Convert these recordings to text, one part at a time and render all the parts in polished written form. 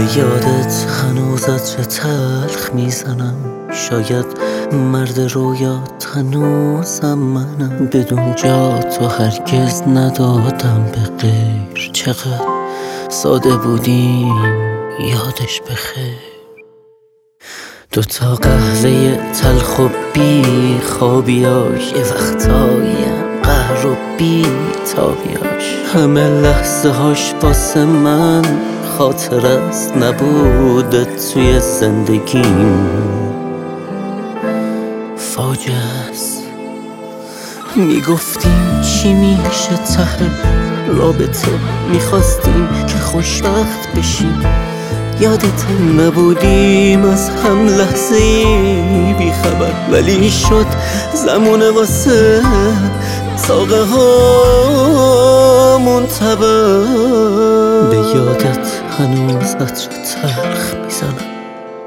به یادت هنوز عطر تلخ میزنم، شاید مرد رویات هنوزم منم. بدون جا تو هرگز ندادم به غیر، چقدر ساده بودیم یادش بخیر. دوتا قهوه تلخ و بی خوابیاش، یه وقتایم قهر و بی تابیاش. همه لحظه هاش واسه من خاطر است، نبوده توی زندگیم فاجعه است. میگفتیم چی میشه ته رابطه، میخواستیم که خوشبخت بشیم. یادت نبودیم از هم لحظه ای بی خبر، ولی شد زمونه واسه ساقه ها منتبه. به یادت هنوز عطر تلخ میزنم.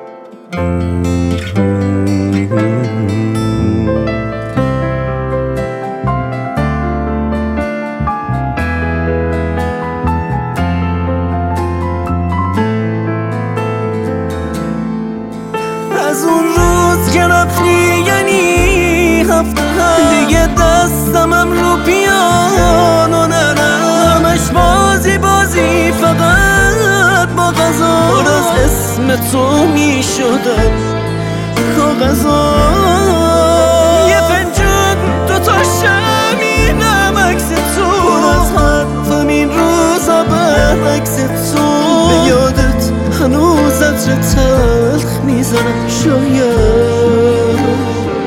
از اون روز که رفتی یعنی هفته دیگه دستمم رو پیانو نرم، همش بازی فقط با غذا. پر از اسم تو می شدم کاغذا، یه فنجون دوتا شمینم عکس تو. پر از حرفم این روزا برعکس تو. به یادت هنوز عطر تلخ میزنم شاید.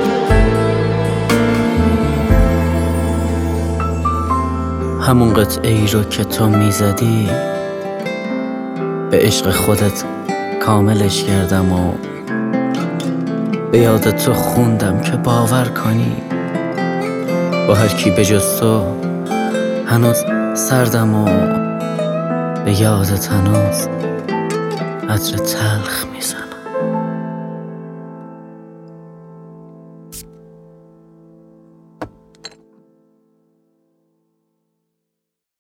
همون قطعه‌ای رو که تو میزدی به عشق خودت کاملش کردم و به یاد تو خوندم که باور کنی با هر کی به جز تو هنوز سردم و به یادت هنوز عطر تلخ میزنم.